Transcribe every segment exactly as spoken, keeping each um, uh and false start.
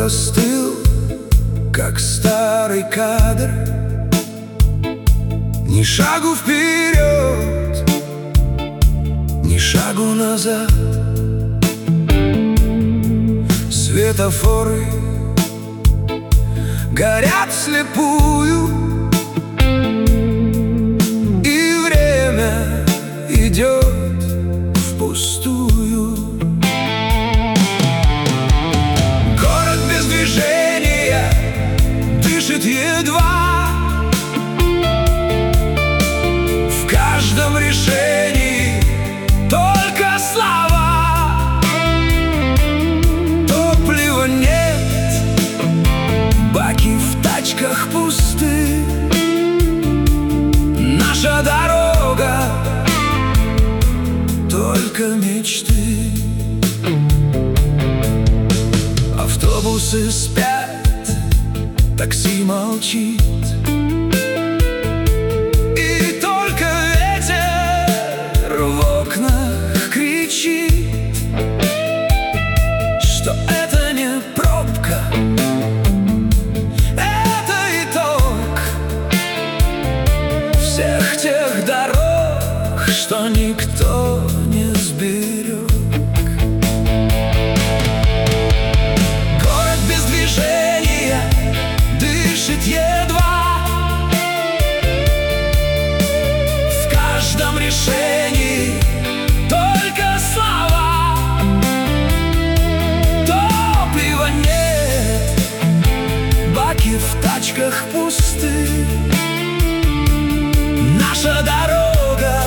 застыл, как старый кадр. Ни шагу вперед, ни шагу назад. Светофоры горят вслепую, и время идет впустую. Город без движения дышит едва. В каждом решении только слова. Топлива нет, баки в тачках пусты. Наша дорога только мечты. Автобусы спят, такси молчит, и только ветер в окнах кричит, что это не пробка, это итог всех тех дорог, что никто не сберег. Город без движения дышит едва. В каждом решении только слова. Топлива нет, баки в тачках пусты. Наша дорога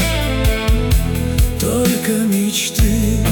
только мечты.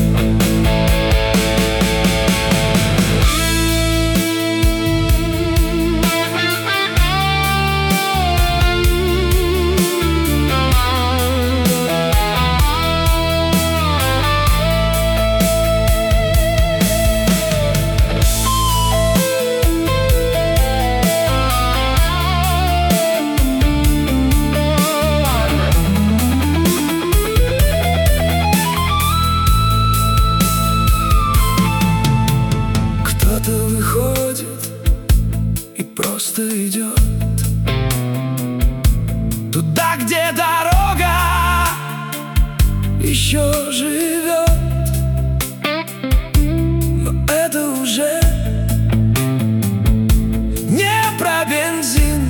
Выходит и просто идет туда, где дорога еще живет. Но это уже не про бензин,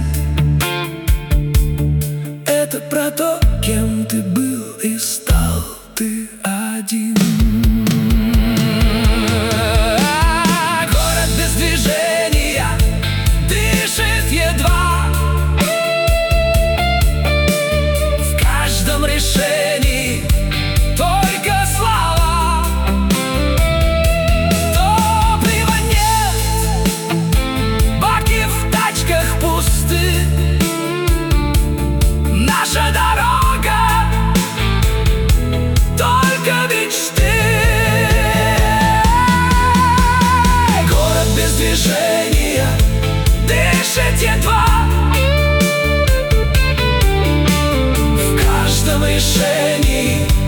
это про то, кем ты был и стал ты один. Решений только слова. Топлива нет, баки в тачках пусты. Наша дорога только мечты. Город без движения дышит едва. В каждом решении